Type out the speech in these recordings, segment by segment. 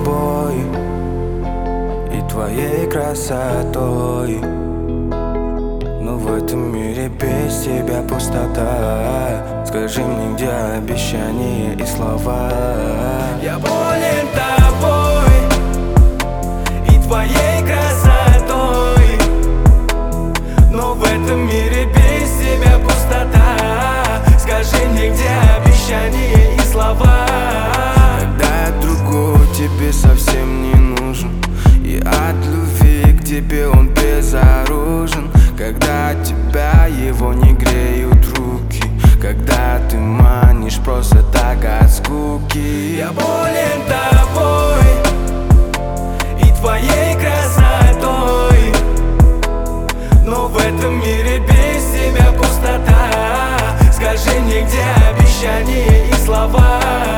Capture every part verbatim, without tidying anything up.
тобой и твоей красотой, но в этом мире без тебя пустота. Скажи мне, где обещания и слова? Я болен тобой и твоей красотой, но в этом мире без тебя пустота. Скажи мне, где обещания и слова? Когда я другой тебе совсем не нужен, и от любви к тебе он безоружен. Когда от тебя его не греют руки, когда ты манишь просто так от скуки. Я болен тобой и твоей красотой, но в этом мире без тебя пустота. Скажи мне, где обещания и слова?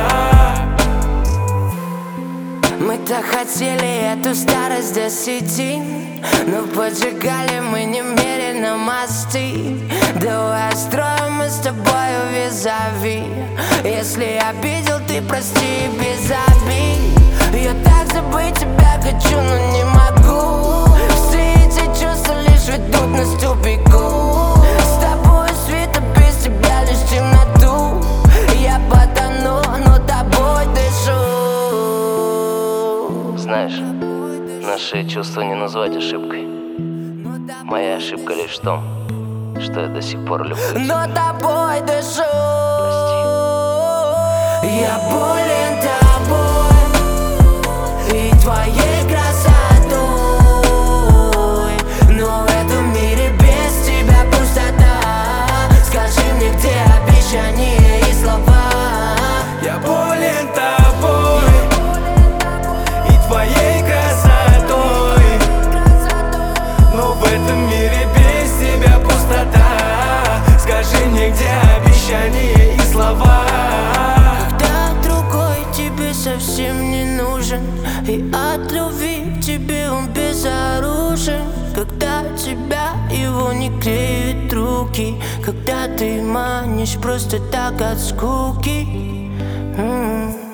Мы так хотели эту старость досидеть, но поджигали мы немерено мосты. Давай строим мы с тобою визави. Если обидел, ты прости без обид. Я так забыть тебя хочу, но не могу. Все эти чувства лишь ведут нас в тупику. С тобой света, без тебя лишь темноту. Я потону, но тобой дышу. Знаешь, наши чувства не назвать ошибкой. Моя ошибка лишь в том, что я до сих пор люблю тебя. Но тобой дышу. Прости. Я болен тобой и твоей красотой, но в этом мире без тебя пустота. Скажи мне, где обещания и слова? Я болен тобой и твоей красотой, но в этом мире без тебя пустота. Скажи мне, где обещания и слова? Когда другой тебе совсем не нужен, и от любви к тебе он безоружен. Когда тебя его не греют руки, когда ты манишь просто так от скуки. М-м.